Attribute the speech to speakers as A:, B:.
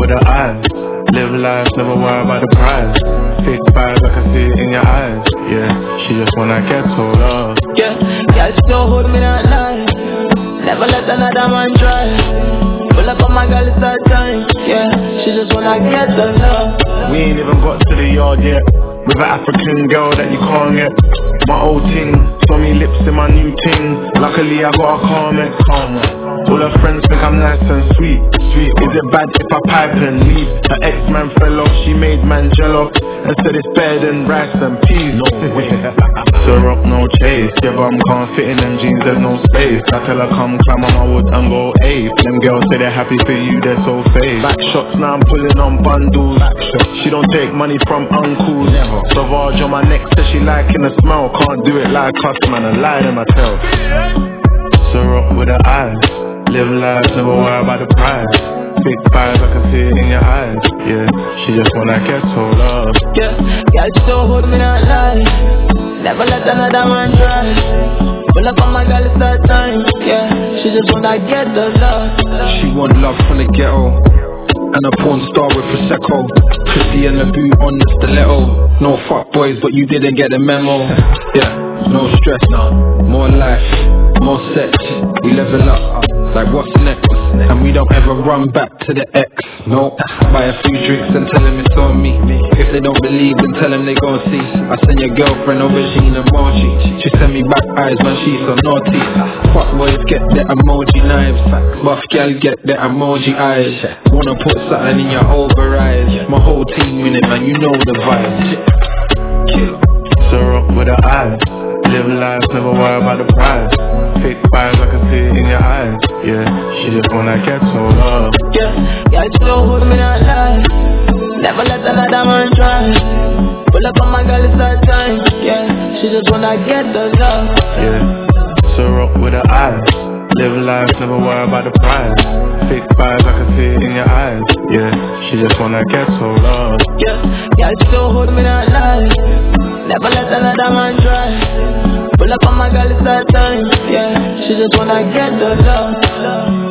A: with her eyes. Live life, never worry about the prize. Fake vibes, I can see it in your eyes. Yeah, she just wanna get told off.
B: Yeah, girl still hold me that night. Never let another man try. Pull up on my girl, it's that time. Yeah, she just wanna get the love.
A: We ain't even got to the yard yet. With an African girl that you can't get. My old ting, saw me lips in my new ting. Luckily I got a calm ex. All her friends think I'm nice and sweet. Is it bad if I pipe and leave? Her ex-man fell off, she made man jello and said it's better than rice and peas. No way. So rock no chase. Yeah, but I can't fit in them jeans, there's no space. I tell her come climb on my wood and go ape. Them girls say they're happy for you, they're so fake. Back shots, now I'm pulling on bundles. She don't take money from uncles. Sauvage on my neck, says she liking the smell. Can't do it like us, man, a lie in my tail. So rock with her eyes. Live life, never worry about the prize. Fake vibes, I can see it in your eyes. Yeah, she just wanna get told off.
B: Yeah, girl still hold me that night. Never let another man try. Pull up on my girl, it's that time. Yeah, she just wanna get the love.
C: She want love from the ghetto, and a porn star with Prosecco. Christy and the boot on the stiletto. No fuck boys, but you didn't get the memo. Yeah, no stress, more life, more sex. We level up, like what's next? And we don't ever run back to the ex. No, buy a few drinks and tell them it's on me. If they don't believe, then tell them they gon' see. I send your girlfriend Aubergine and Margie. She send me back eyes, man, she's so naughty. Fuck boys get the emoji knives. Buff gal get the emoji eyes. Wanna put something in your overrides. My whole team in it, man, you know the vibes.
A: So rock with her eyes. Live life, never worry about the prize. Fake vibes, I can see it in your eyes. Yeah, she just wanna get told off.
B: Yeah, girl still hold me that night. Never let another man try. Pull up on my girl, it's that time. Yeah, she just wanna get the love.
A: Yeah, so rock with her eyes. Live life, never worry about the prize. Fake vibes, I can see it in your eyes. Yeah, she just wanna get told off.
B: Yeah, girl still hold me that night. Never let another man try. Pull up on my girl, it's that time. Yeah, she just wanna get the love.